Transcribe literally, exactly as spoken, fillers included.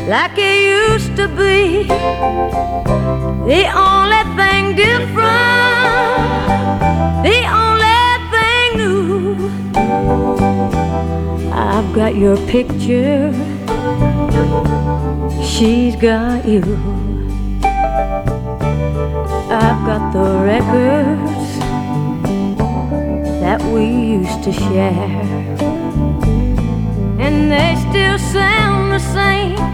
like it used to be. The only thing different, the only thing new, I've got your picture, she's got you. I've got the records that we used to share, and they still sound the same.